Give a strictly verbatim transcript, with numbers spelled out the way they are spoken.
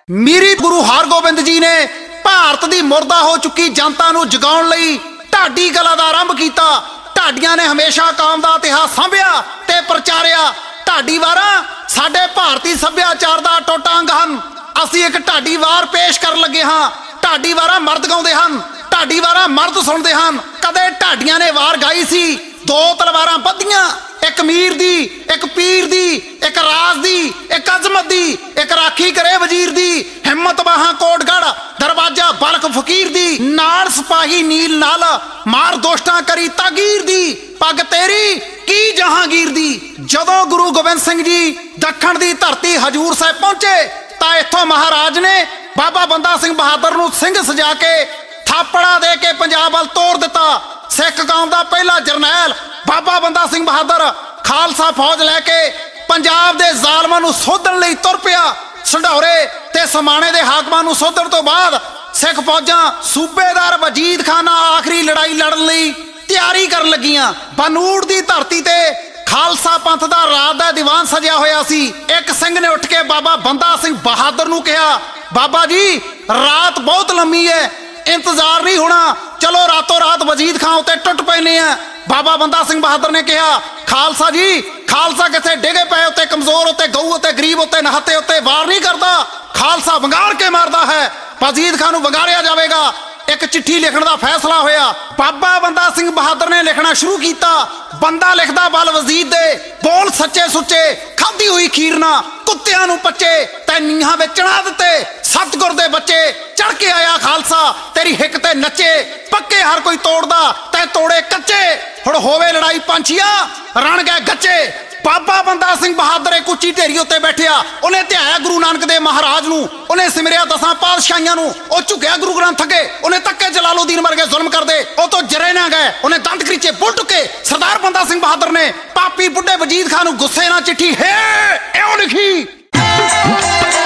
मीरी गुरु हरगोबिंद जी ने भारत की मुर्दा हो चुकी जनता नूं जगाउण लई ढाडी कला का आरंभ किया। ढाडियां ने हमेशा कौम का इतिहास सांभिया ते प्रचारिया। ढाडी वारा साडे भारतीय सभ्याचार का अटुट अंग हन। असीं एक ढाडी वार पेश कर लगे हाँ। ढाडी वारा मर्द गाउंदे हन, ढाडी वारा मर्द सुणदे हन। कदे ढाडियां ने वार गाई सी, दो तलवारां बधियां, एक मीर दी, एक पीर दी, एक राज दी, एक अजमत दी, एक राखी करे वजीर दी, हिम्मत बाहां कोटगढ़, दरवाजा बलख फकीर दी, नाल सिपाही नील नाल, मार दोस्तां करी तागीर दी, पग तेरी की जहांगीर दी। जदों गुरु गोबिंद सिंह जी दखण दी धरती हजूर साहिब पहुंचे तां इत्थों महाराज ने बाबा बंदा सिंह बहादुर नूं सिंह सजा के थापड़ा दे के पंजाब वल तोड़ दिता। सिख कौम दा पहला जरनैल बाबा बंदा सिंह बहादुर खालसा फौज लैके पंजाब दे जालमां नूं सोधण लई तुर पिया। संढौरे ते समाणे दे हाकमां नूं सोधण तो बाद सिख फौजां सूबेदार वजीद खान नाल आखिरी लड़ाई लड़न लई तैयारी करन लगियां। बनूड़ दी धरती ते खालसा पंथ दा रात दा दीवान सजिया होया सी। एक सिंह ने उठ के बाबा बंदा सिंह बहादुर नूं कहा, बाबा जी रात बहुत लंबी है, इंतजार नहीं होना, चलो रातों रात वजीद खां उत्ते टुट पैने हैं। बाबा बंदा सिंह बहादुर ने कहा, खालसा जी खालसा किथे डिगे पे उत्ते कमजोर उत्ते गऊ उत्ते गरीब उत्ते नहते उत्ते वार नहीं करता, खालसा वंगार के मारदा है, वजीद खां नूं वंगारिया जावेगा। एक चिट्ठी लिखण दा फैसला होया। बाबा बंदा सिंह बहादुर ने लिखना शुरू किया। बंदा लिखदा बल वजीद दे, बोल सच्चे सुच्चे, खाधी हुई खीर ना कुत्तियां नूं पच्चे, तै नीहां विच चढ़ा दिते, सतगुर दे बच्चे चढ़ के आया खालसा, तेरी हिक ते नच्चे, पक्के हर कोई तोड़दा तै तोड़े कच्चे, हुण होवे लड़ाई पंछिया रण गए गच्चे। बाबा बंदा सिंह बहादुर एक उच्ची ढेरी उत्ते बैठिया, उन्हें ध्याया गुरु नानक देव महाराज नूं, उन्हें सिमरिया दसां पातशाहियां नूं, ओ झुकिया गुरु ग्रंथ अगे, उन्हें तक्के जलालुद्दीन वर्गे जुल्म कर दे, ओ तो जरे ना गए, उन्हें दंत करीचे बुल टुके। सरदार बंदा सिंह बहादुर ने पापी बुढ़े वजीद खान नूं गुस्से नाल चिट्ठी है इउं लिखी।